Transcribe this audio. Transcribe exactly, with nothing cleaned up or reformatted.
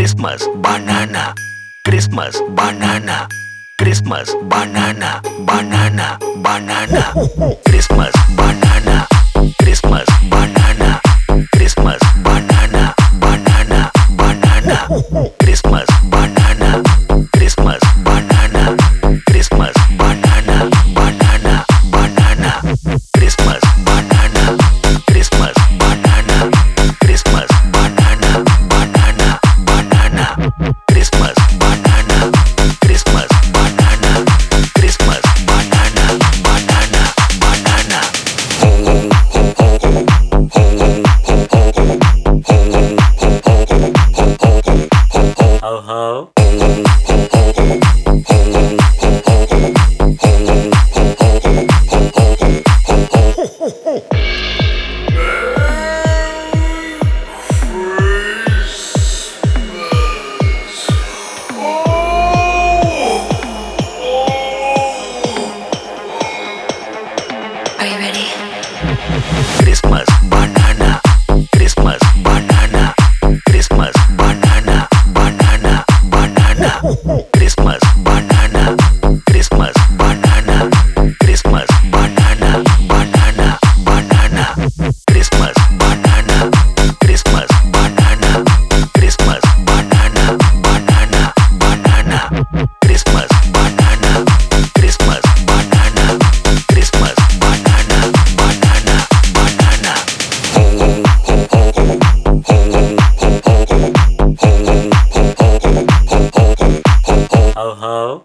Christmas banana, Christmas banana, Christmas banana, banana, banana, Christmas banana, Christmas banana, Christmas banana, banana, banana, Christmas banana, Christmas banana, Christmas banana, banana, banana, Christmas banana, Christmas banana, Christmas banana, banana, banana, Christmas banana, Christmas banana, Christmas banana, banana, banana. Ho ho. Are you ready? Christmas banana, Christmas banana, Christmas banana, banana, banana, Christmas banana, Christmas banana, Christmas banana, banana, banana, Christmas banana, Christmas banana, Christmas banana, banana, banana, Christmas banana, Christmas banana, Christmas banana, banana, banana. Ho ho.